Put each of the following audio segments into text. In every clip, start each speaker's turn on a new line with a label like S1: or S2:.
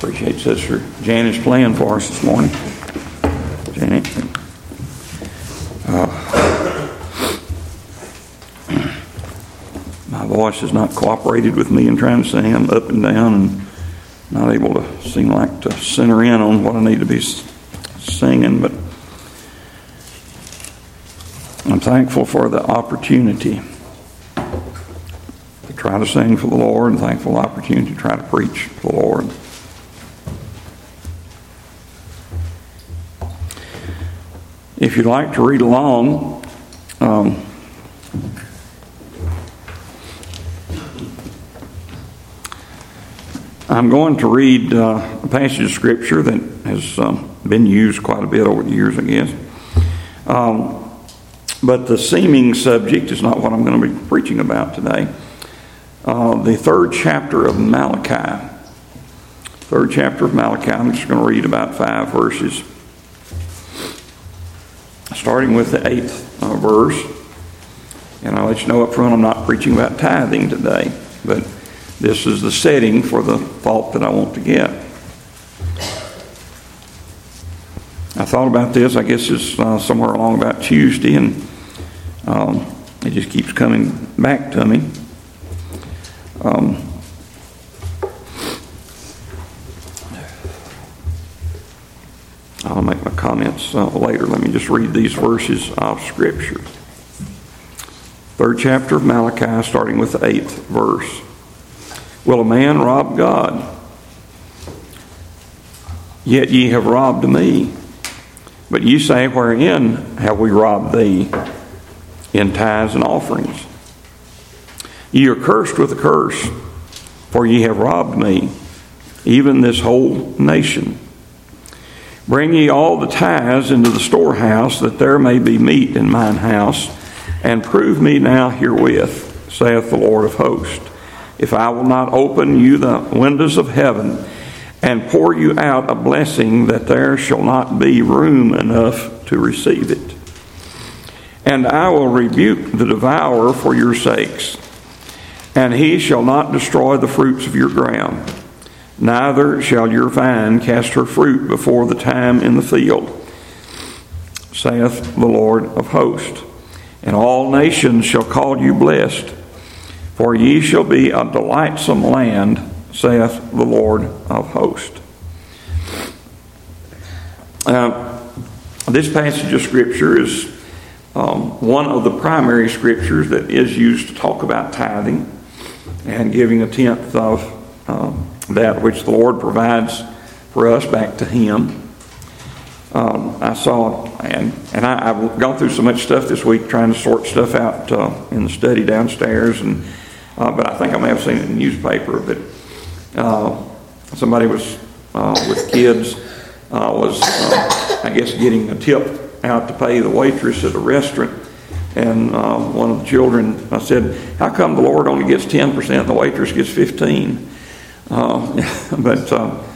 S1: Appreciate Sister Janice playing for us this morning. Janet. My voice has not cooperated with me in trying to sing. I'm up and down and not able to seem like to center in on what I need to be singing, but I'm thankful for the opportunity to try to sing for the Lord, and thankful for the opportunity to try to preach for the Lord. If you'd like to read along, I'm going to read a passage of Scripture that has been used quite a bit over the years, I guess. But the seeming subject is not what I'm going to be preaching about today. The third chapter of Malachi. Third chapter of Malachi. I'm just going to read about 5 verses. Starting with the 8th verse. And I'll let you know up front I'm not preaching about tithing today. But this is the setting for the thought that I want to get. I thought about this, I guess it's somewhere along about Tuesday, and it just keeps coming back to me. I'll make my comments later. Let me just read these verses of Scripture. Third chapter of Malachi, starting with the 8th verse. Will a man rob God? Yet ye have robbed me. But ye say, wherein have we robbed thee? In tithes and offerings. Ye are cursed with a curse, for ye have robbed me, even this whole nation. Bring ye all the tithes into the storehouse, that there may be meat in mine house, and prove me now herewith, saith the Lord of hosts, if I will not open you the windows of heaven, and pour you out a blessing, that there shall not be room enough to receive it. And I will rebuke the devourer for your sakes, and he shall not destroy the fruits of your ground. Neither shall your vine cast her fruit before the time in the field, saith the Lord of hosts. And all nations shall call you blessed, for ye shall be a delightsome land, saith the Lord of hosts. This passage of Scripture is one of the primary Scriptures that is used to talk about tithing and giving a tenth of that which the Lord provides for us back to Him. I saw, and I've gone through so much stuff this week trying to sort stuff out in the study downstairs, and but I think I may have seen it in the newspaper. But somebody was with kids was I guess getting a tip out to pay the waitress at a restaurant, and one of the children said, "How come the Lord only gets 10% and the waitress gets 15%?" But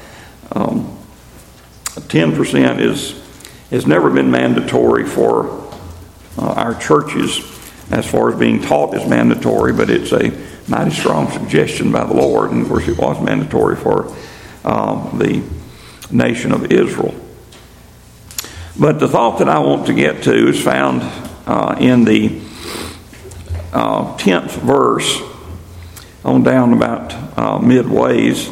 S1: 10% has never been mandatory for our churches as far as being taught as mandatory, but it's a mighty strong suggestion by the Lord, and of course it was mandatory for the nation of Israel. But the thought that I want to get to is found in the 10th verse on down about midways.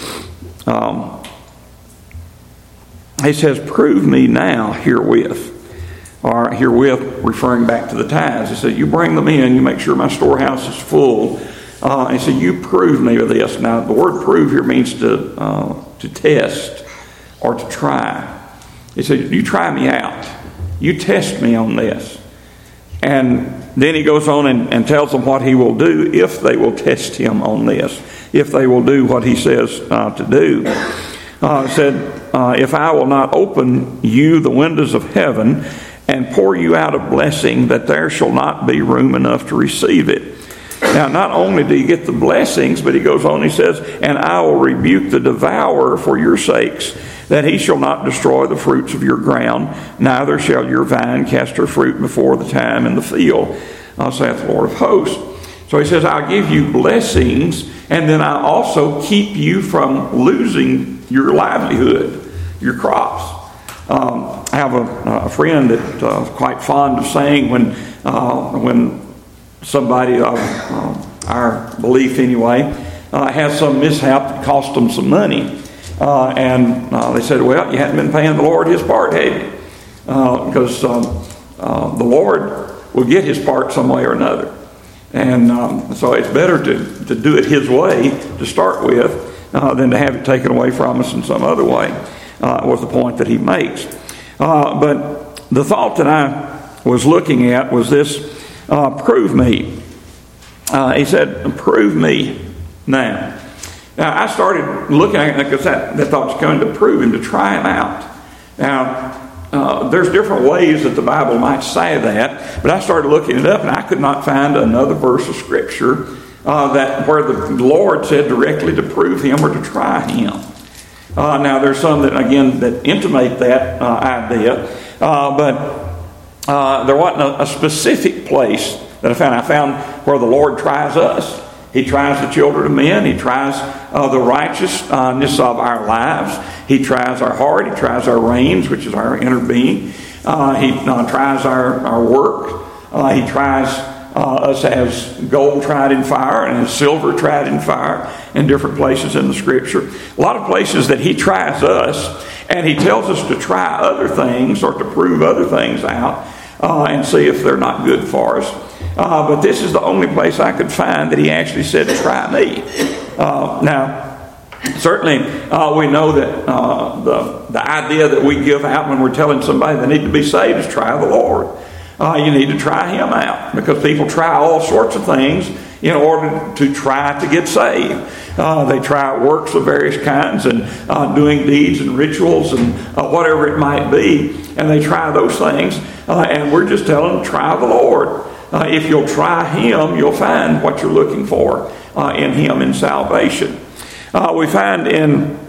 S1: He says, prove me now herewith. Or herewith referring back to the tithes. He said, you bring them in, you make sure my storehouse is full. He said, you prove me with this. Now the word prove here means to test or to try. He said, you try me out. You test me on this. And then he goes on and tells them what he will do if they will test him on this. If they will do what he says to do. He said, if I will not open you the windows of heaven and pour you out a blessing, that there shall not be room enough to receive it. Now, not only do you get the blessings, but he goes on, he says, and I will rebuke the devourer for your sakes, that he shall not destroy the fruits of your ground, neither shall your vine cast her fruit before the time in the field, saith the Lord of hosts. So he says, I'll give you blessings, and then I also keep you from losing your livelihood, your crops. I have a friend that's quite fond of saying when somebody of our belief anyway has some mishap that cost them some money, and they said, well, you hadn't been paying the Lord His part, had you? Because the Lord will get His part some way or another. And so it's better to do it His way to start with than to have it taken away from us in some other way, was the point that he makes. But the thought that I was looking at was this, prove me. He said, prove me now. Now, I started looking at it because that thought was going to prove Him, to try Him out. Now, there's different ways that the Bible might say that, but I started looking it up, and I could not find another verse of Scripture where the Lord said directly to prove Him or to try Him. Now, there's some that, again, that intimate that idea, but there wasn't a specific place that I found. I found where the Lord tries us. He tries the children of men. He tries the righteousness of our lives. He tries our heart. He tries our reins, which is our inner being. He tries our work. He tries us as gold tried in fire and as silver tried in fire in different places in the Scripture. A lot of places that He tries us, and He tells us to try other things or to prove other things out and see if they're not good for us. But this is the only place I could find that He actually said, try me. Now, certainly we know that the idea that we give out when we're telling somebody they need to be saved is try the Lord. You need to try Him out, because people try all sorts of things in order to try to get saved. They try works of various kinds and doing deeds and rituals and whatever it might be, and they try those things, and we're just telling them, try the Lord. If you'll try Him, you'll find what you're looking for in Him in salvation. We find in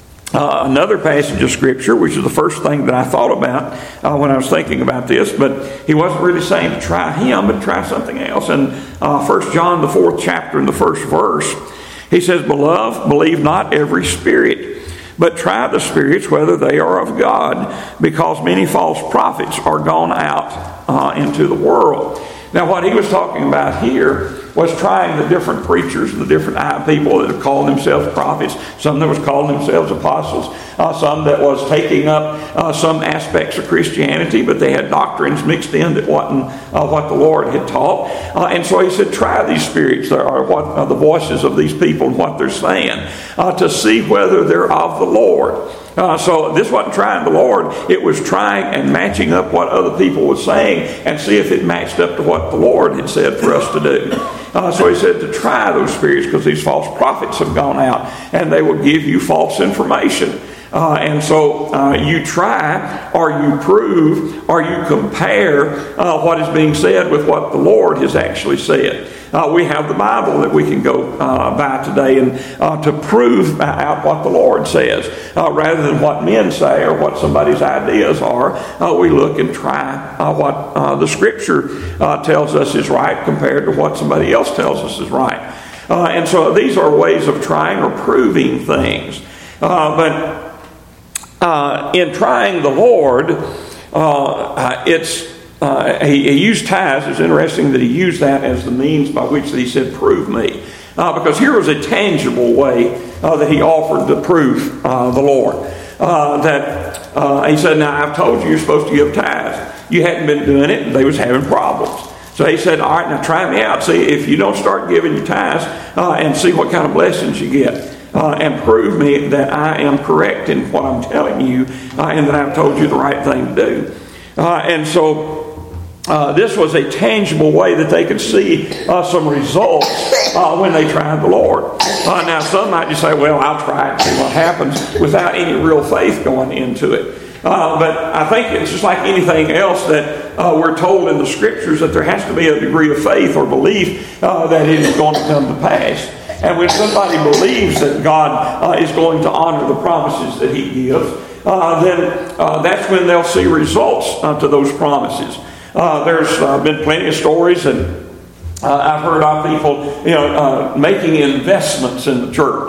S1: another passage of Scripture, which is the first thing that I thought about when I was thinking about this, but he wasn't really saying to try Him, but try something else. In 1 John, the 4th chapter, and the 1st verse, he says, Beloved, believe not every spirit, but try the spirits whether they are of God, because many false prophets are gone out into the world. Now, what he was talking about here was trying the different preachers, the different people that have called themselves prophets, some that was calling themselves apostles, some that was taking up some aspects of Christianity, but they had doctrines mixed in that wasn't what the Lord had taught. And so he said, try these spirits, or what the voices of these people and what they're saying, to see whether they're of the Lord. So this wasn't trying the Lord, it was trying and matching up what other people were saying and see if it matched up to what the Lord had said for us to do. So he said to try those spirits, because these false prophets have gone out and they will give you false information. And so you try, or you prove, or you compare what is being said with what the Lord has actually said. We have the Bible that we can go by today and to prove out what the Lord says. Rather than what men say or what somebody's ideas are, we look and try what the Scripture tells us is right compared to what somebody else tells us is right. And so these are ways of trying or proving things. But in trying the Lord, he used tithes. It's interesting that he used that as the means by which he said, prove me. Because here was a tangible way that he offered to prove the Lord. He said, now I've told you you're supposed to give tithes. You hadn't been doing it, and they was having problems. So he said, all right, now try me out. See if you don't start giving your tithes and see what kind of blessings you get. And prove me that I am correct in what I'm telling you and that I've told you the right thing to do. And so this was a tangible way that they could see some results when they tried the Lord. Now some might just say, well, I'll try it and see what happens, without any real faith going into it. But I think it's just like anything else that we're told in the Scriptures, that there has to be a degree of faith or belief that it is going to come to pass. And when somebody believes that God is going to honor the promises that He gives, then that's when they'll see results to those promises. There's been plenty of stories, and I've heard of people, making investments in the church.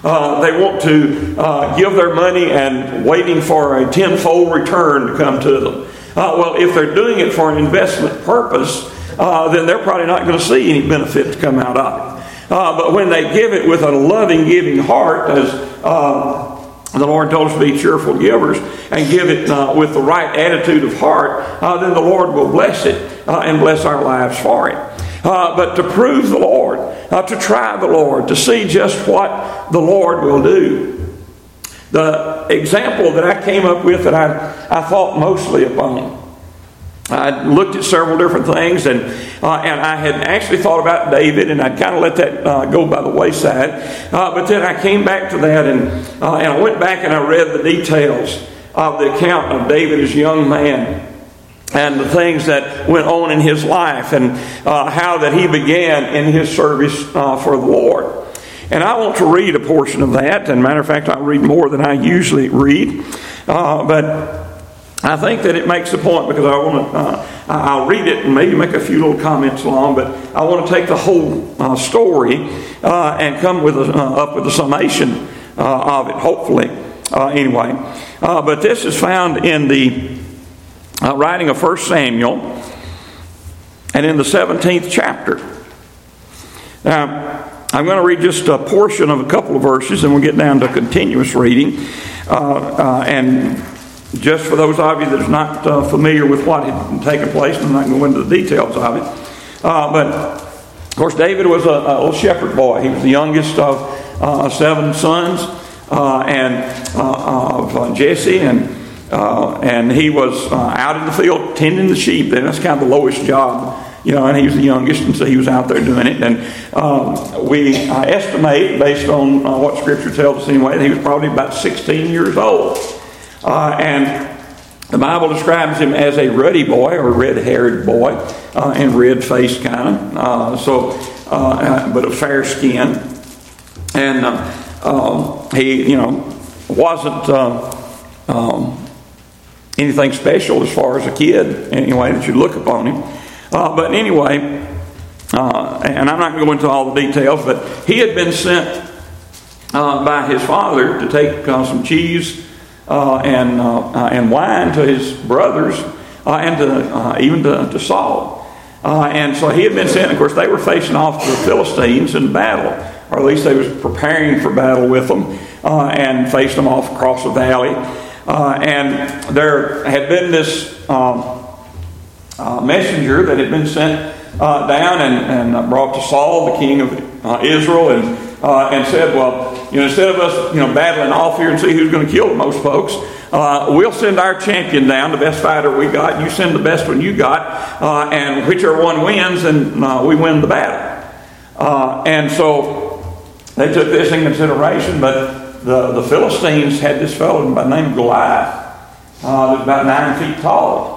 S1: They want to give their money and waiting for a tenfold return to come to them. Well, if they're doing it for an investment purpose, then they're probably not going to see any benefit to come out of it. But when they give it with a loving, giving heart, as the Lord told us to be cheerful givers, and give it with the right attitude of heart, then the Lord will bless it and bless our lives for it. But to prove the Lord, to try the Lord, to see just what the Lord will do. The example that I came up with that I thought mostly upon, I looked at several different things, and I had actually thought about David, and I'd kind of let that go by the wayside. But then I came back to that, and I went back and I read the details of the account of David as a young man, and the things that went on in his life, and how that he began in his service for the Lord. And I want to read a portion of that. And matter of fact, I'll read more than I usually read. But I think that it makes a point, because I want to. I'll read it and maybe make a few little comments along. But I want to take the whole story and come up with a summation of it. Hopefully, anyway. But this is found in the writing of 1 Samuel, and in the 17th chapter. Now, I'm going to read just a portion of a couple of verses, and we'll get down to continuous reading. And just for those of you that are not familiar with what had taken place, I'm not going to go into the details of it. But, of course, David was a little shepherd boy. He was the youngest of 7 sons of Jesse, and he was out in the field tending the sheep. And that's kind of the lowest job. And he was the youngest, and so he was out there doing it. And we estimate, based on what Scripture tells us anyway, that he was probably about 16 years old. And the Bible describes him as a ruddy boy, or red-haired boy, and red-faced kind of, but of fair skin. And he, wasn't anything special as far as a kid, anyway, that you look upon him. But anyway, and I'm not going to go into all the details, but he had been sent by his father to take some cheese and wine to his brothers, and even to Saul. And so he had been sent. Of course, they were facing off the Philistines in battle, or at least they was preparing for battle with them, and faced them off across the valley. And there had been this messenger that had been sent down and brought to Saul, the king of Israel, and said, well, instead of us battling off here and see who's going to kill the most folks, we'll send our champion down, the best fighter we got. You send the best one you got, and whichever one wins, and we win the battle. And so they took this in consideration, but the Philistines had this fellow by the name of Goliath, that was about 9 feet tall.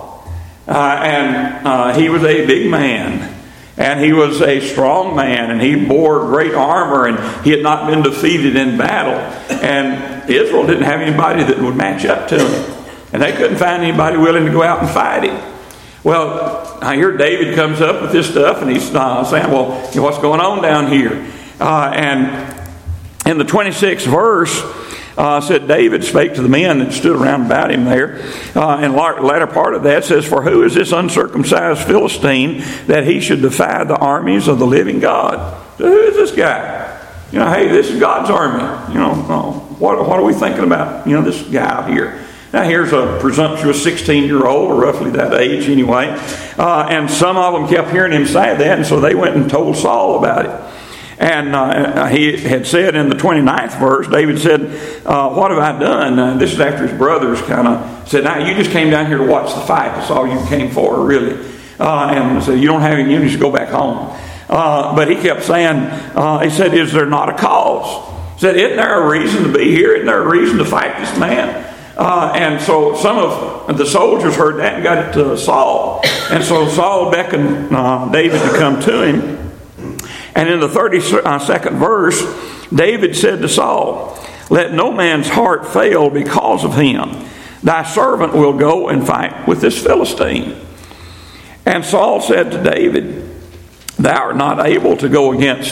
S1: And he was a big man, and he was a strong man, and he bore great armor, and he had not been defeated in battle. And Israel didn't have anybody that would match up to him, and they couldn't find anybody willing to go out and fight him. Well, I hear David comes up with this stuff, and he's saying, well, what's going on down here? And in the 26th verse, said David spake to the men that stood around about him there. And the latter part of that says, for who is this uncircumcised Philistine that he should defy the armies of the living God? So who is this guy? Hey, this is God's army. What are we thinking about, this guy out here? Now here's a presumptuous 16-year-old, or roughly that age anyway. And some of them kept hearing him say that, and so they went and told Saul about it. And he had said in the 29th verse, David said, what have I done? This is after his brothers kind of said, now you just came down here to watch the fight. That's all you came for, really. And said, you don't have any, you should go back home. But he kept saying, he said, is there not a cause? He said, isn't there a reason to be here? Isn't there a reason to fight this man? And so some of the soldiers heard that and got it to Saul. And so Saul beckoned David to come to him. And in the 32nd verse, David said to Saul, let no man's heart fail because of him. Thy servant will go and fight with this Philistine. And Saul said to David, thou art not able to go against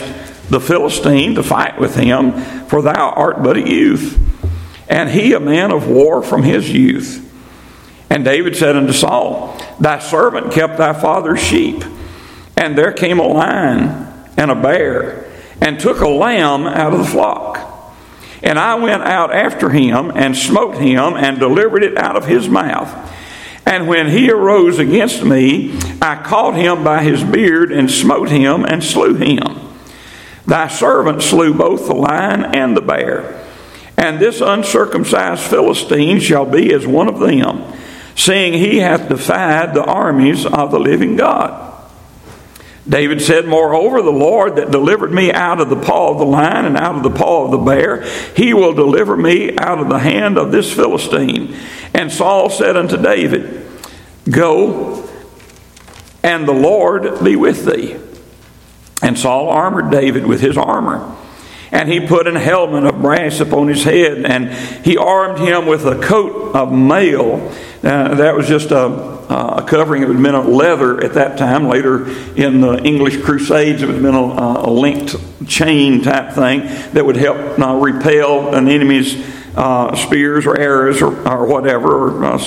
S1: the Philistine to fight with him, for thou art but a youth, and he a man of war from his youth. And David said unto Saul, Thy servant kept thy father's sheep, and there came a lion and a bear, and took a lamb out of the flock. And I went out after him, and smote him, and delivered it out of his mouth. And when he arose against me, I caught him by his beard, and smote him, and slew him. Thy servant slew both the lion and the bear. And this uncircumcised Philistine shall be as one of them, seeing he hath defied the armies of the living God. David said, Moreover, the Lord that delivered me out of the paw of the lion and out of the paw of the bear, he will deliver me out of the hand of this Philistine. And Saul said unto David, Go, and the Lord be with thee. And Saul armored David with his armor. And he put an helmet of brass upon his head, and he armed him with a coat of mail. That was just a covering. It would have been a leather at that time. Later in the English Crusades, it would have been a linked chain type thing that would help repel an enemy's spears or arrows or whatever, or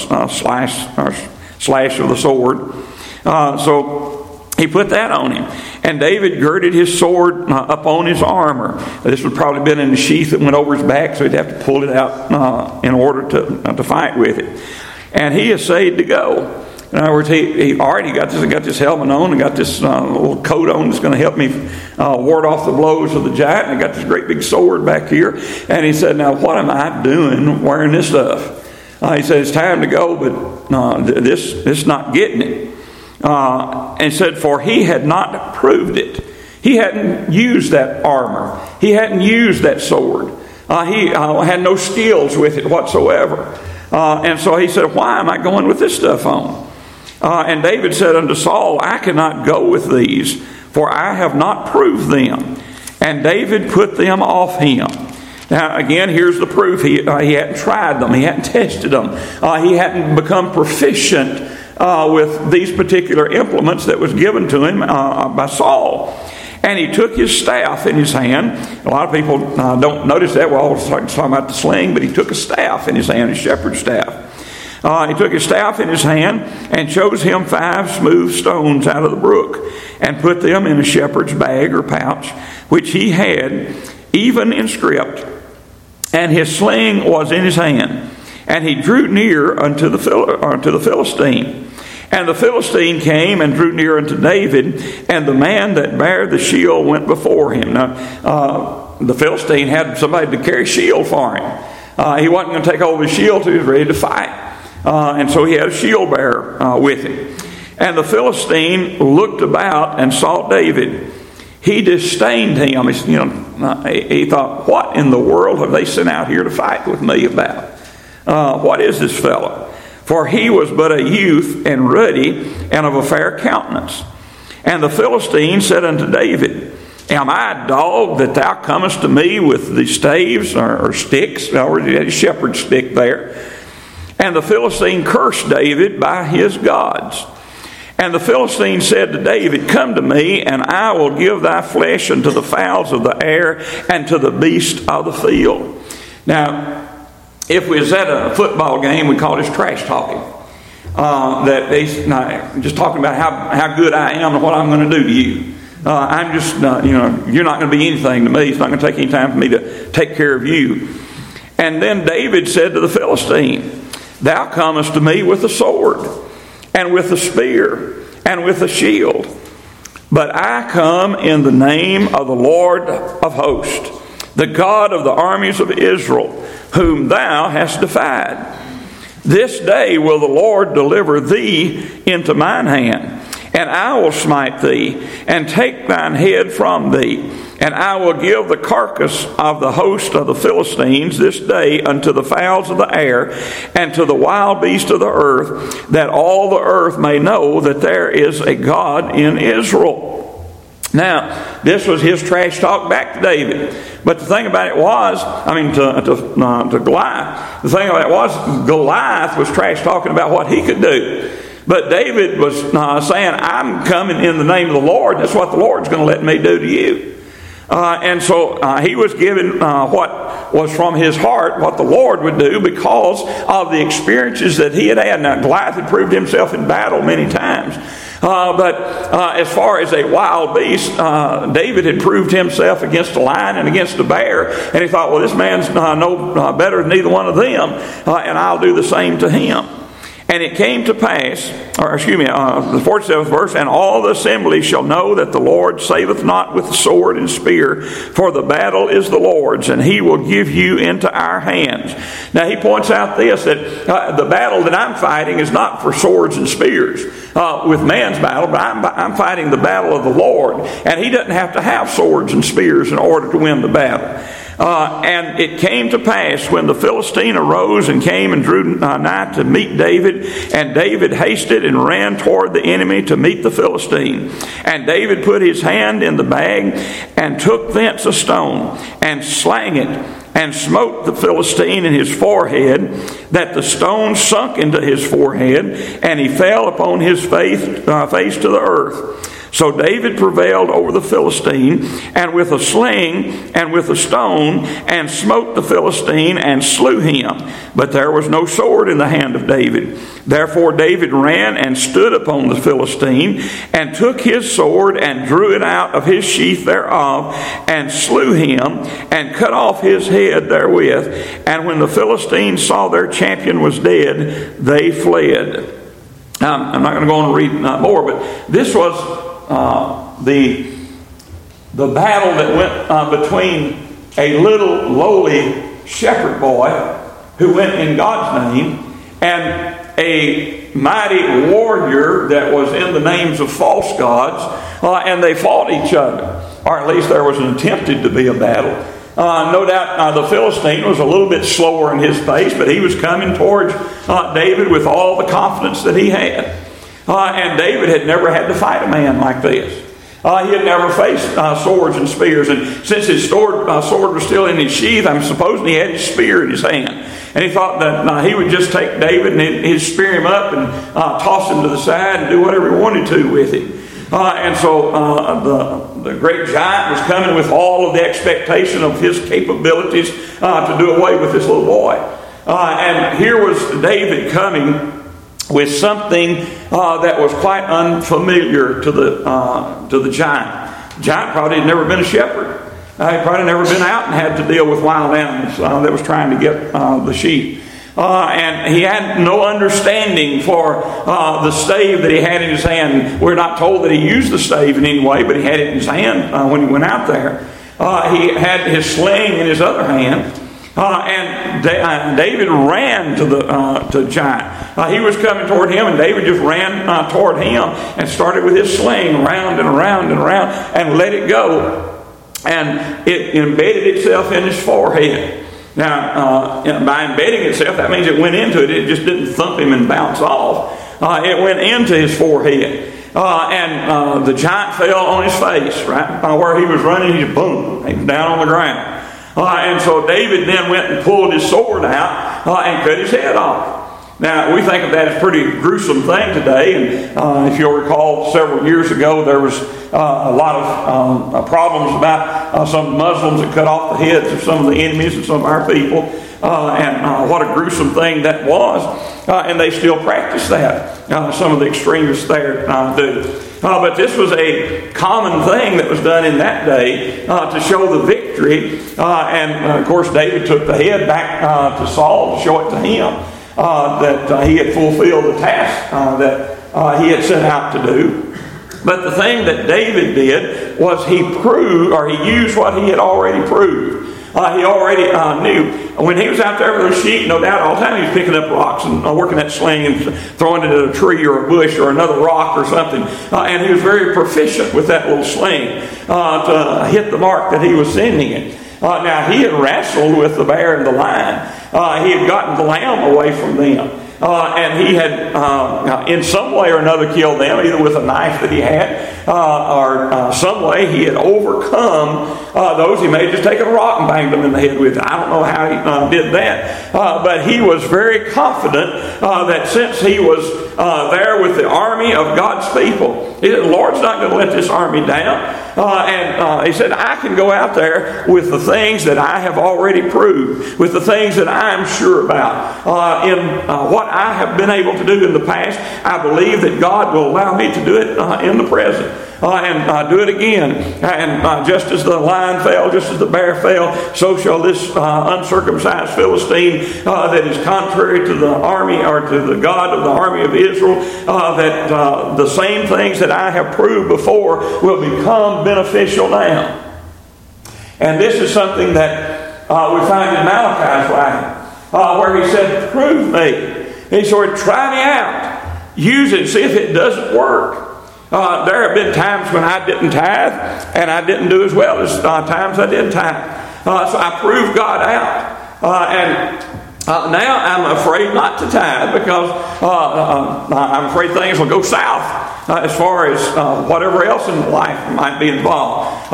S1: slash of the sword. So he put that on him. And David girded his sword upon his armor. This would probably have been in the sheath that went over his back, so he'd have to pull it out in order to fight with it. And he essayed to go. In other words, he already got this helmet on and got this little coat on that's going to help me ward off the blows of the giant. And I got this great big sword back here. And he said, Now, what am I doing wearing this stuff? He said, It's time to go, but this not getting it. And said, For he had not proved it. He hadn't used that armor. He hadn't used that sword. He had no skills with it whatsoever. And so he said, Why am I going with this stuff on? And David said unto Saul, I cannot go with these, for I have not proved them. And David put them off him. Now, again, here's the proof. He hadn't tried them. He hadn't tested them. He hadn't become proficient with these particular implements that was given to him by Saul. And he took his staff in his hand. A lot of people don't notice that. We're always talking about the sling, but he took a staff in his hand, a shepherd's staff. He took his staff in his hand and chose him 5 smooth stones out of the brook and put them in a shepherd's bag or pouch, which he had, even in script. And his sling was in his hand. And he drew near unto the Philistine. And the Philistine came and drew near unto David, and the man that bare the shield went before him. Now, the Philistine had somebody to carry a shield for him. He wasn't going to take hold of his shield till he was ready to fight. And so he had a shield bearer with him. And the Philistine looked about and saw David. He disdained him. He thought, What in the world have they sent out here to fight with me about? What is this fellow? For he was but a youth and ruddy and of a fair countenance. And the Philistine said unto David, Am I a dog that thou comest to me with the staves or sticks? Or he had a shepherd's stick there. And the Philistine cursed David by his gods. And the Philistine said to David, Come to me, and I will give thy flesh unto the fowls of the air and to the beasts of the field. Now, if we was at a football game, we call this trash talking. That he's just talking about how good I am and what I'm going to do to you. I'm just, you're not going to be anything to me. It's not going to take any time for me to take care of you. And then David said to the Philistine, Thou comest to me with a sword, and with a spear, and with a shield. But I come in the name of the Lord of hosts, the God of the armies of Israel, whom thou hast defied. This day will the Lord deliver thee into mine hand, and I will smite thee, and take thine head from thee. And I will give the carcass of the host of the Philistines this day unto the fowls of the air, and to the wild beasts of the earth, that all the earth may know that there is a God in Israel. Now, this was his trash talk back to David. But the thing about it was, to Goliath, the thing about it was, Goliath was trash talking about what he could do. But David was saying, I'm coming in the name of the Lord. That's what the Lord's going to let me do to you. And so he was given what was from his heart, what the Lord would do because of the experiences that he had had. Now, Goliath had proved himself in battle many times. But as far as a wild beast, David had proved himself against a lion and against a bear. And he thought, well, this man's no better than either one of them, and I'll do the same to him. And it came to pass, the 47th verse, and all the assembly shall know that the Lord saveth not with sword and spear, for the battle is the Lord's, and he will give you into our hands. Now he points out this, that the battle that I'm fighting is not for swords and spears with man's battle, but I'm fighting the battle of the Lord. And he doesn't have to have swords and spears in order to win the battle. And it came to pass when the Philistine arose and came and drew nigh to meet David, and David hasted and ran toward the enemy to meet the Philistine. And David put his hand in the bag and took thence a stone and slang it and smote the Philistine in his forehead, that the stone sunk into his forehead, and he fell upon his face to the earth. So David prevailed over the Philistine, and with a sling and with a stone, and smote the Philistine and slew him. But there was no sword in the hand of David. Therefore David ran and stood upon the Philistine, and took his sword and drew it out of his sheath thereof, and slew him, and cut off his head therewith. And when the Philistines saw their champion was dead, they fled. I'm not going to go on and read more, but this was the battle that went between a little lowly shepherd boy who went in God's name and a mighty warrior that was in the names of false gods, and they fought each other, or at least there was an attempted to be a battle. No doubt the Philistine was a little bit slower in his pace, but he was coming towards David with all the confidence that he had. And David had never had to fight a man like this. He had never faced swords and spears. And since his sword was still in his sheath, I'm supposing he had his spear in his hand. And he thought that he would just take David and he'd spear him up and toss him to the side and do whatever he wanted to with him. And so the great giant was coming with all of the expectation of his capabilities to do away with this little boy. And here was David coming with something that was quite unfamiliar to the giant. The giant probably had never been a shepherd. He probably never been out and had to deal with wild animals that was trying to get the sheep. And he had no understanding for the stave that he had in his hand. We're not told that he used the stave in any way, but he had it in his hand when he went out there. He had his sling in his other hand. And David ran to the giant. He was coming toward him, and David just ran toward him and started with his sling round and around and around and let it go. And it embedded itself in his forehead. Now, by embedding itself, that means it went into it. It just didn't thump him and bounce off. It went into his forehead. And the giant fell on his face, right where he was running. He just boom, he was down on the ground. And so David then went and pulled his sword out and cut his head off. Now, we think of that as a pretty gruesome thing today. And if you'll recall, several years ago, there was a lot of problems about some Muslims that cut off the heads of some of the enemies of some of our people. And what a gruesome thing that was. And they still practice that. Some of the extremists there do. But this was a common thing that was done in that day to show the victory. And of course, David took the head back to Saul to show it to him that he had fulfilled the task that he had set out to do. But the thing that David did was he used what he had already proved. He already knew. When he was out there with those sheep, no doubt all the time he was picking up rocks and working that sling and throwing it at a tree or a bush or another rock or something. And he was very proficient with that little sling to hit the mark that he was sending it. Now, he had wrestled with the bear and the lion. He had gotten the lamb away from them. and he had in some way or another killed them, either with a knife that he had or some way he had overcome those. He may have just taken a rock and banged them in the head with it. I don't know how he did that, but he was very confident that since he was there with the army of God's people, he said, the Lord's not going to let this army down. And he said, I can go out there with the things that I have already proved, with the things that I'm sure about. In what I have been able to do in the past, I believe that God will allow me to do it in the present. And do it again. And just as the lion fell, just as the bear fell, so shall this uncircumcised Philistine that is contrary to the army or to the God of the army of Israel, that the same things that I have proved before will become beneficial now. And this is something that we find in Malachi's writing, where he said, prove me. He said, try me out. Use it, see if it doesn't work. There have been times when I didn't tithe, and I didn't do as well as times I did tithe. So I proved God out. Now I'm afraid not to tithe because I'm afraid things will go south as far as whatever else in life might be involved.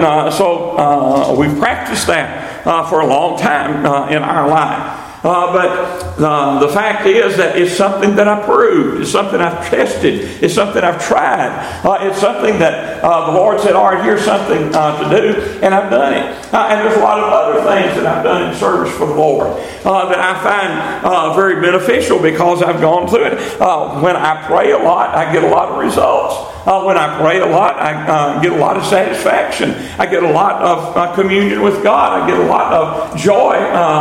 S1: So we've practiced that for a long time in our life. But the fact is that it's something that I proved. It's something I've tested. It's something I've tried. It's something that the Lord said, all right, here's something to do, and I've done it. And there's a lot of other things that I've done in service for the Lord that I find very beneficial because I've gone through it. When I pray a lot, I get a lot of results. When I pray a lot, I get a lot of satisfaction. I get a lot of communion with God. I get a lot of joy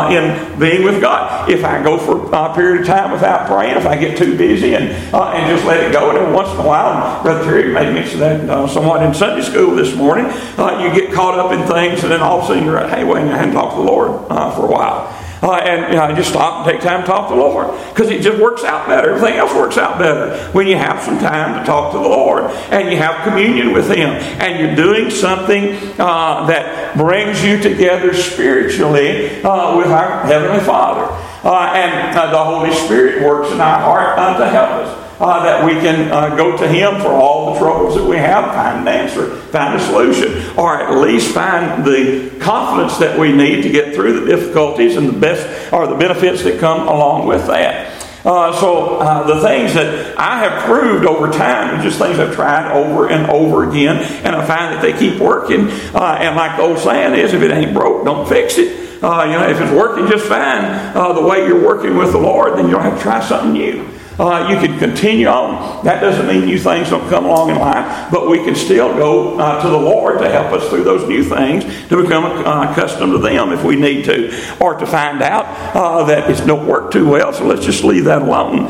S1: in being with God. If I go for a period of time without praying, if I get too busy and just let it go, and every once in a while, and Brother Terry made mention that somewhat in Sunday school this morning, you get caught up in things, and then all of a sudden you're like, hey, wait a minute, I haven't talked to the Lord for a while. And just stop and take time to talk to the Lord, because it just works out better. Everything else works out better when you have some time to talk to the Lord and you have communion with Him and you're doing something that brings you together spiritually with our Heavenly Father. And the Holy Spirit works in our heart to help us. That we can go to Him for all the troubles that we have, find an answer, find a solution, or at least find the confidence that we need to get through the difficulties and the best or the benefits that come along with that. So the things that I have proved over time are just things I've tried over and over again, and I find that they keep working. And like the old saying is, if it ain't broke, don't fix it. If it's working just fine the way you're working with the Lord, then you don't have to try something new. You can continue on. That doesn't mean new things don't come along in life, but we can still go to the Lord to help us through those new things, to become accustomed to them if we need to, or to find out that it don't work too well, so let's just leave that alone.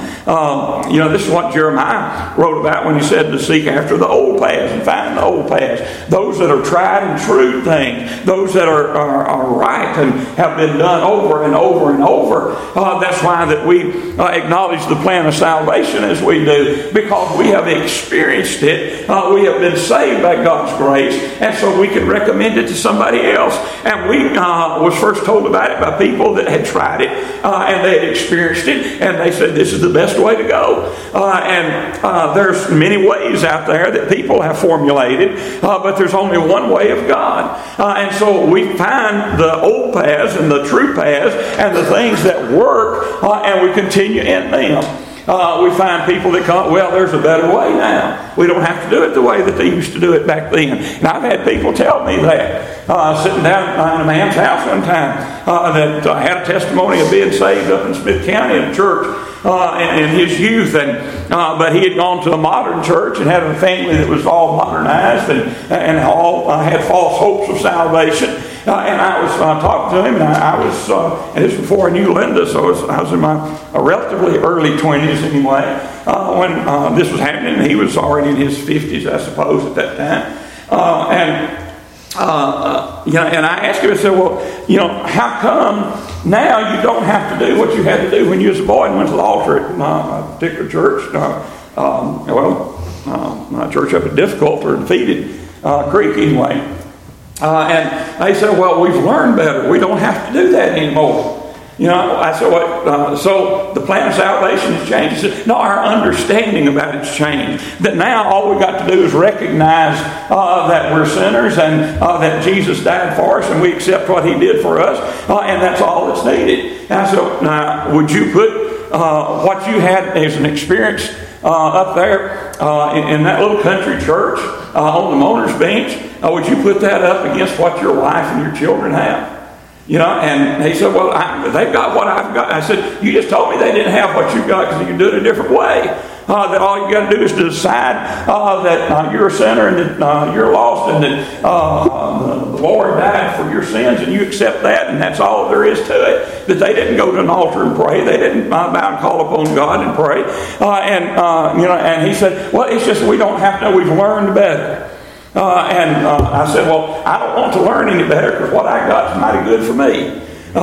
S1: This is what Jeremiah wrote about when he said to seek after the old paths and find the old paths. Those that are tried and true things, those that are right and have been done over and over and over. That's why that we acknowledge the plan of salvation as we do, because we have experienced it. We have been saved by God's grace, and so we can recommend it to somebody else. And we was first told about it by people that had tried it and they had experienced it, and they said this is the best way to go. And there's many ways out there that people have formulated, but there's only one way of God. And so we find the old paths and the true paths and the things that work, and we continue in them. We find people that come, well, there's a better way now. We don't have to do it the way that they used to do it back then. And I've had people tell me that. Sitting down in a man's house one time that had a testimony of being saved up in Smith County in a church in his youth. But he had gone to a modern church and had a family that was all modernized and all had false hopes of salvation. And I was talking to him, and I was, and this was before I knew Linda, so I was in my relatively early 20s anyway, when this was happening. He was already in his 50s, I suppose, at that time. And I asked him, I said, well, how come now you don't have to do what you had to do when you was a boy and went to the altar at a particular church? My church up at Difficult or Defeated Creek anyway. And they said, well, we've learned better. We don't have to do that anymore. I said, what? So the plan of salvation has changed. He said, no, our understanding about it's changed. That now all we got to do is recognize that we're sinners and that Jesus died for us, and we accept what He did for us, and that's all that's needed. And I said, now, would you put what you had as an experience up there in that little country church on the motor's bench, would you put that up against what your wife and your children have? And he said, well, they've got what I've got. I said, you just told me they didn't have what you've got because you can do it a different way. That all you got to do is decide that you're a sinner and that you're lost and that the Lord died for your sins, and you accept that, and that's all there is to it. That they didn't go to an altar and pray. They didn't bow and call upon God and pray. And he said, well, it's just we don't have to. We've learned better. I said, well, I don't want to learn any better because what I got is mighty good for me.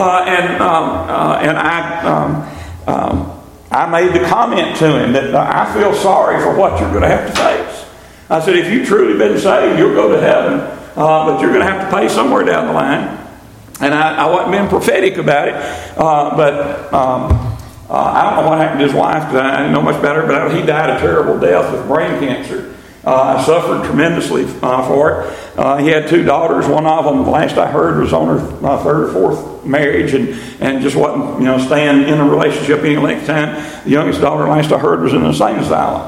S1: I made the comment to him that I feel sorry for what you're going to have to face. I said, if you've truly been saved, you'll go to heaven, but you're going to have to pay somewhere down the line. And I wasn't being prophetic about it, but I don't know what happened to his wife because I didn't know much about her, but he died a terrible death with brain cancer. I suffered tremendously for it. He had 2 daughters. One of them, the last I heard, was on her 3rd or 4th marriage and just wasn't staying in a relationship any length of time. The youngest daughter, last I heard, was in an insane asylum.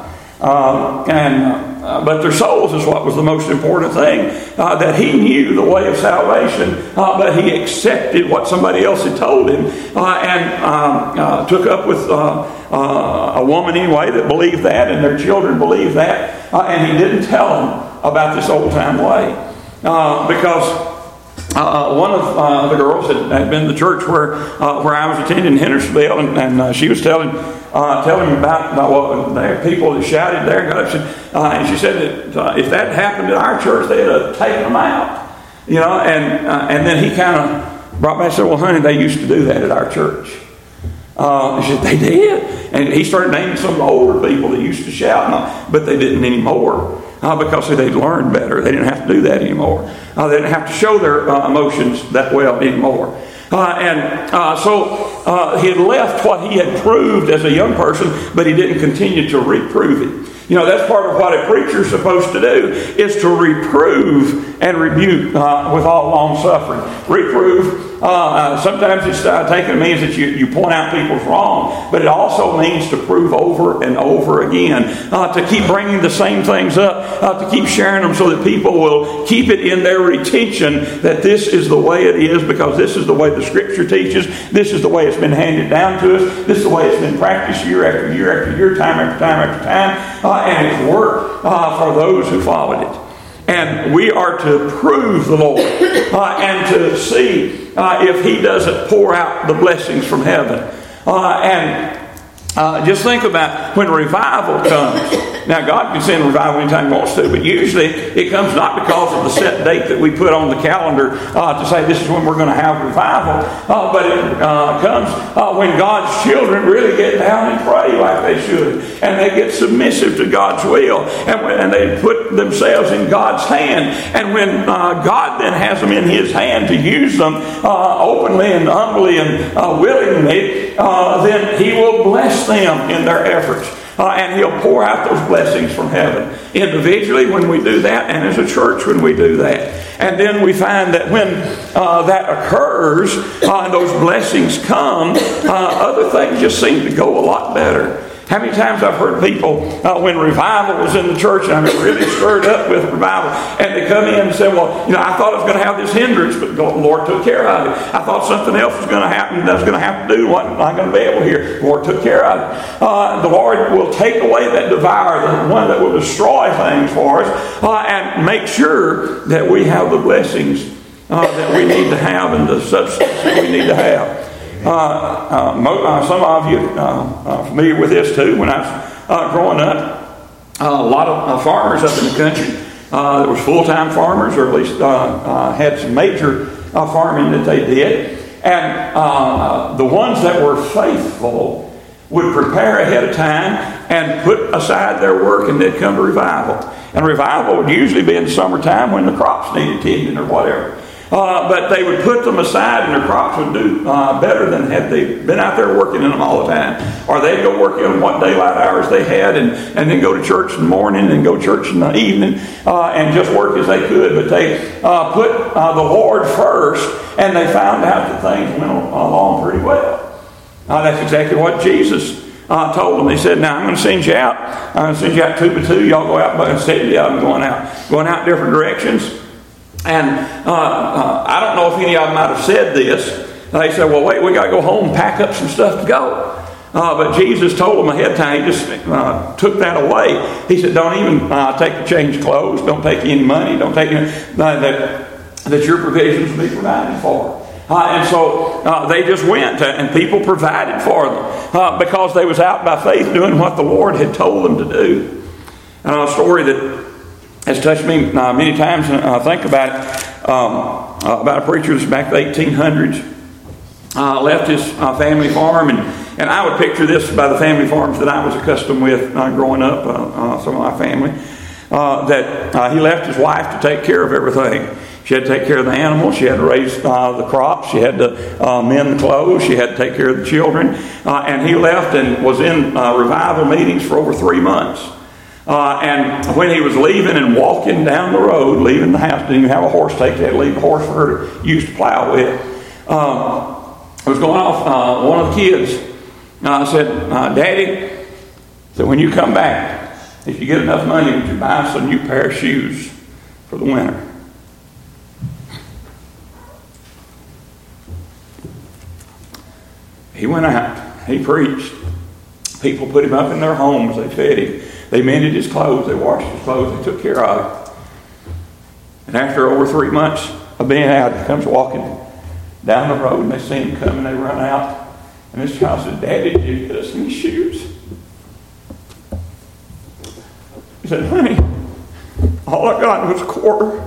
S1: But their souls is what was the most important thing. That he knew the way of salvation, but he accepted what somebody else had told him and took up with a woman anyway that believed that, and their children believed that, and he didn't tell them about this old time way because one of the girls had been to the church where I was attending in Hendersonville, and she was telling me about the people that shouted there. And she said that if that happened at our church, they'd have taken them out. And then he kind of brought back and said, well, honey, they used to do that at our church. She said, they did. And he started naming some of the older people that used to shout, but they didn't anymore. Because they'd learned better. They didn't have to do that anymore. They didn't have to show their emotions that well anymore. So he had left what he had proved as a young person, but he didn't continue to reprove it. That's part of what a preacher is supposed to do, is to reprove and rebuke with all long suffering. Reprove, sometimes it's taken means that you point out people's wrong, but it also means to prove over and over again, to keep bringing the same things up, to keep sharing them so that people will keep it in their retention that this is the way it is because this is the way the Scripture teaches, this is the way it's been handed down to us, this is the way it's been practiced year after year after year, time after time after time, and it's worked for those who followed it. And we are to prove the Lord and to see if He doesn't pour out the blessings from heaven. Just think about when revival comes. Now, God can send revival anytime He wants to, but usually it comes not because of the set date that we put on the calendar to say this is when we're going to have revival, but it comes when God's children really get down and pray like they should, and they get submissive to God's will, and they put themselves in God's hand. And when God then has them in His hand to use them openly and humbly and willingly, then He will bless them in their efforts. And He'll pour out those blessings from heaven individually when we do that, and as a church when we do that. And then we find that when that occurs and those blessings come, other things just seem to go a lot better. How many times I've heard people, when revival was in the church, and I'm really stirred up with revival, and they come in and say, well, I thought I was going to have this hindrance, but the Lord took care of it. I thought something else was going to happen that I was going to have to do. I'm not going to be able to hear. The Lord took care of it. The Lord will take away that devourer, the one that will destroy things for us, and make sure that we have the blessings that we need to have and the substance that we need to have. Some of you are familiar with this too. When I was growing up, a lot of farmers up in the country, there was full-time farmers, or at least had some major farming that they did. And the ones that were faithful would prepare ahead of time and put aside their work, and they'd come to revival. And revival would usually be in the summertime when the crops needed tending or whatever. But they would put them aside and their crops would do better than had they been out there working in them all the time. Or they'd go work in what daylight hours they had and then go to church in the morning and go to church in the evening and just work as they could. But they put the Lord first, and they found out that things went along pretty well. That's exactly what Jesus told them. He said, now I'm going to send you out. I'm going to send you out 2 by 2. Y'all go out by 70 of them going out different directions. And I don't know if any of them might have said this. They said, well, wait, we got to go home and pack up some stuff to go. But Jesus told them ahead of time. He just took that away. He said, don't even take the change clothes. Don't take any money. Don't take any, that your provisions will be provided for. And so they just went, and people provided for them because they was out by faith doing what the Lord had told them to do. And a story that has touched me many times, and I think about it, about a preacher that's back in the 1800s, left his family farm, and I would picture this by the family farms that I was accustomed with growing up, some of my family, that he left his wife to take care of everything. She had to take care of the animals. She had to raise the crops. She had to mend the clothes. She had to take care of the children. And he left and was in revival meetings for over 3 months. And when he was leaving and walking down the road, leaving the house, didn't even have a horse take. They had to leave the horse for her to use to plow with. It was going off. One of the kids said, Daddy, when you come back, if you get enough money, would you buy us a new pair of shoes for the winter? He went out. He preached. People put him up in their homes. They fed him. They mended his clothes. They washed his clothes. They took care of him. And after over 3 months of being out, he comes walking down the road, and they see him coming. They run out. And this child said, Daddy, did you get us any shoes? He said, honey, all I got was a quarter.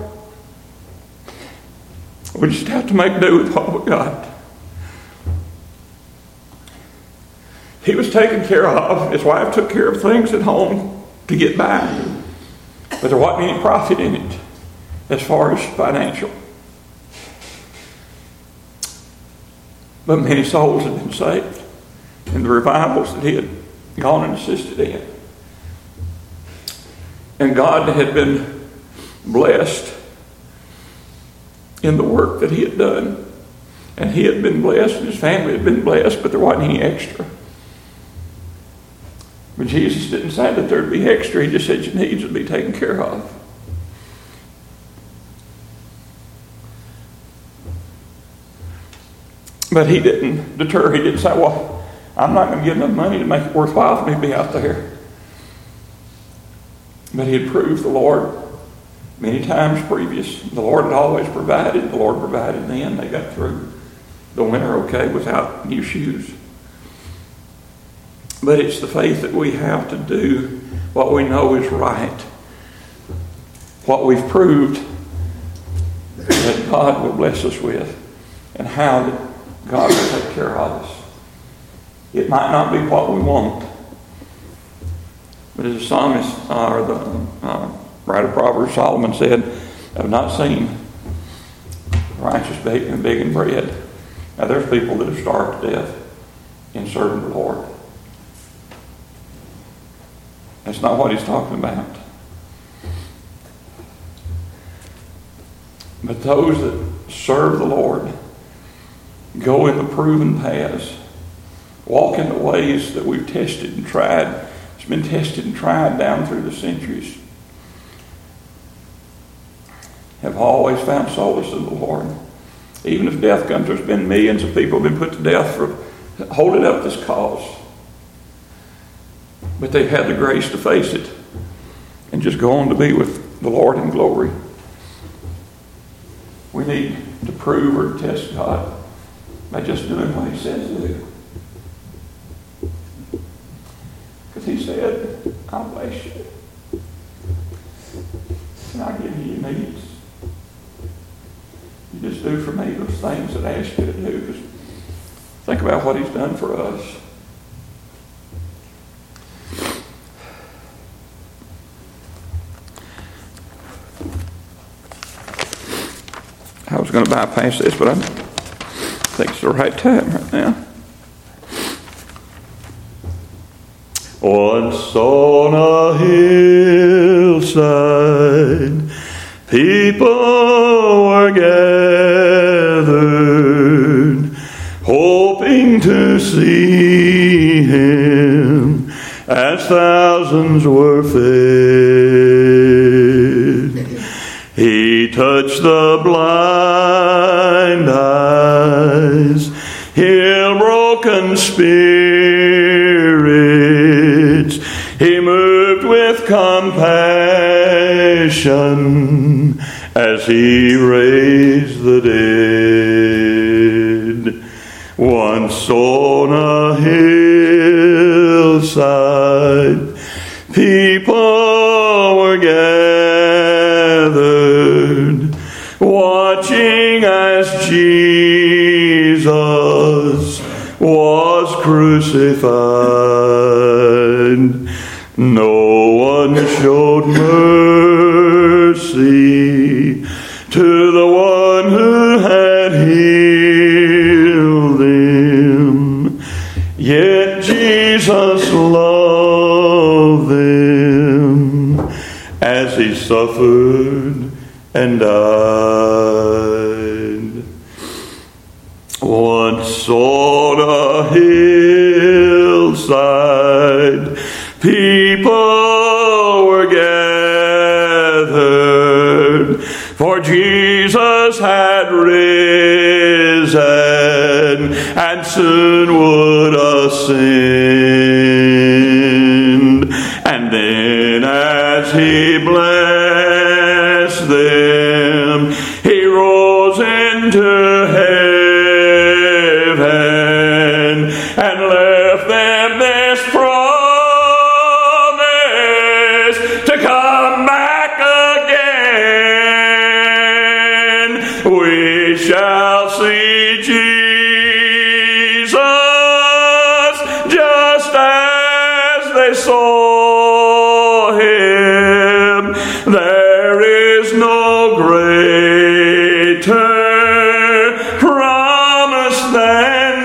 S1: We just have to make do with what we got. He was taken care of. His wife took care of things at home to get by. But there wasn't any profit in it as far as financial. But many souls had been saved in the revivals that he had gone and assisted in. And God had been blessed in the work that he had done. And he had been blessed, and his family had been blessed, but there wasn't any extra. But Jesus didn't say that there'd be extra. He just said your needs would be taken care of. But he didn't deter. He didn't say, well, I'm not going to get enough money to make it worthwhile for me to be out there. But he had proved the Lord many times previous. The Lord had always provided. The Lord provided then. They got through the winter okay without new shoes. But it's the faith that we have to do what we know is right. What we've proved that God will bless us with, and how that God will take care of us. It might not be what we want, but as the psalmist, or the writer of Proverbs, Solomon said, I've not seen righteous begging bread. Now there's people that have starved to death in serving the Lord. That's not what he's talking about. But those that serve the Lord go in the proven paths, walk in the ways that we've tested and tried. It's been tested and tried down through the centuries. Have always found solace in the Lord. Even if death comes, there's been millions of people who have been put to death for holding up this cause. But they've had the grace to face it and just go on to be with the Lord in glory. We need to prove or test God by just doing what he says to do. Because he said, I'll bless you. And I'll give you your needs. You just do for me those things that I ask you to do. Because think about what he's done for us. I was going to bypass this, but I think it's the right time right now. Once on a hillside, people were gathered, hoping to see him as thousands were fed. He touched the blind eyes, healed broken spirits. He moved with compassion as he raised the dead. Once on a hillside, people were gathered, watching as Jesus was crucified. No one showed mercy to the one who had healed him, yet Jesus loved them as he suffered and died. Once on a hillside, people were gathered, for Jesus had risen and soon would ascend. And then as he blessed them, he rose into heaven and left them this promise to come back again. We shall see Jesus just as they saw him. There is no greater promise than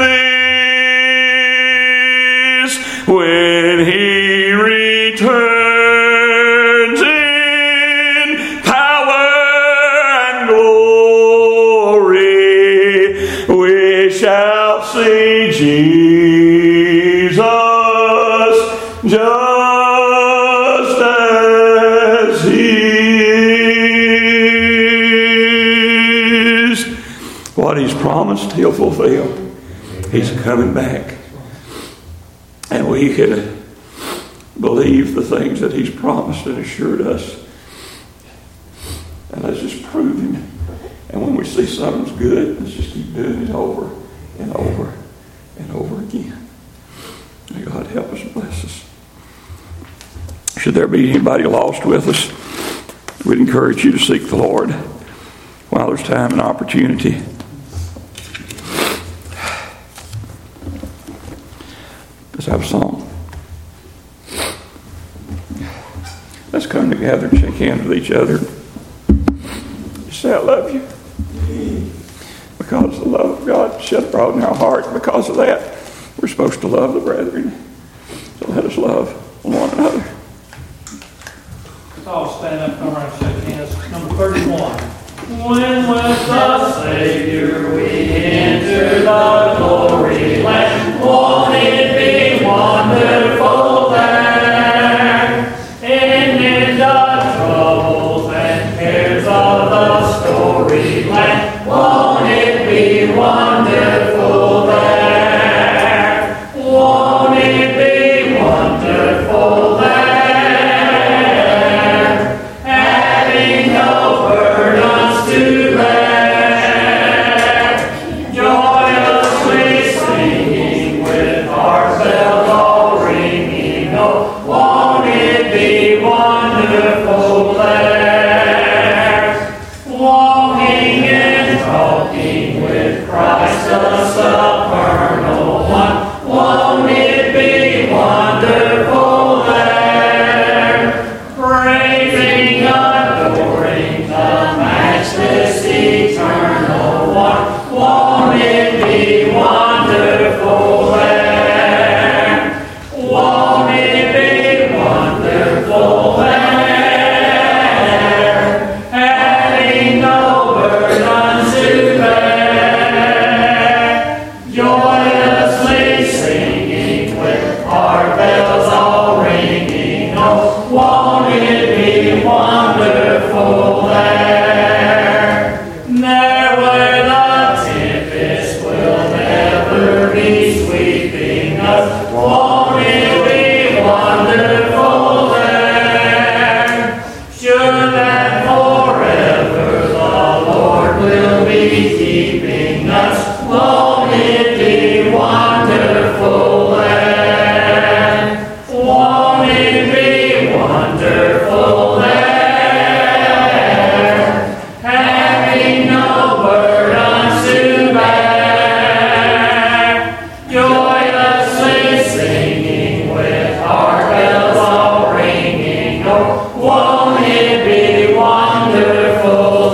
S1: this. When he returns in power and glory, we shall see Jesus just as he is. What he's promised, he'll fulfill. He's coming back. And we can believe the things that he's promised and assured us. And let's just prove him. And when we see something's good, let's just keep doing it over and over and over again. May God help us and bless us. Should there be anybody lost with us, we'd encourage you to seek the Lord while there's time and opportunity. Let's have a song. Let's come together and shake hands with each other. Just say, I love you. Because the love of God shed abroad in our heart. Because of that, we're supposed to love the brethren. So let us love one another.
S2: Let's all stand up, come around and shake hands. Number 31. When with the Savior we enter the glory land, won't it be wonderful there? And in the troubles and cares of the story land, won't it be wonderful there? Won't it be wonderful there? Having no burdens to bear, joyously singing with hearts bells all ringing. Oh, won't it be wonderful there? Walking and talking with Christ the supernal one, won't it be wonderful there? Praising, adoring the matchless eternal be keeping us. Won't it be wonderful land? Won't it be wonderful land? Having no burdens to bear, joyously singing with our bells all ringing. Oh, won't it be wonderful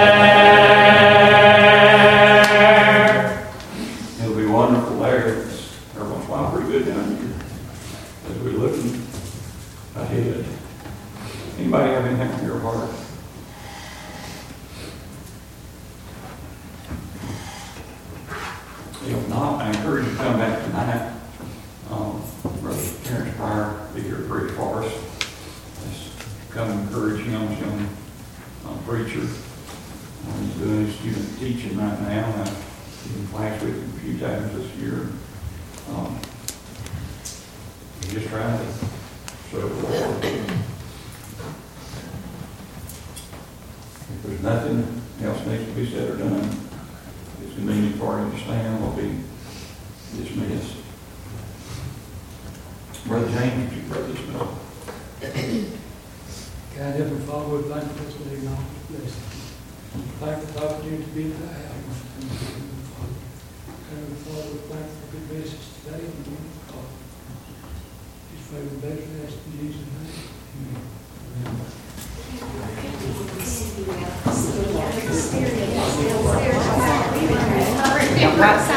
S2: there?
S1: It'll be wonderful there. Every once in a while, pretty good down here as we're looking ahead. Anybody have anything on your heart? If not, I encourage you to come back tonight. Brother Terrence Pryor will be here to preach for us. Let's come encourage him, this young preacher. He's doing his student teaching right now. I've been in class with him a few times this year. He's just trying to serve the Lord. If there's nothing else needs to be said or done, it's convenient for him to stand, will be dismissed. Brother James, would you pray this bill?
S3: God, Heavenly Father, we thank you for this day and all this blessing. Thank you for the opportunity to be in the house. Heavenly Father, we thank you for good message today and the call. Just pray the best of us in Jesus' name. Amen.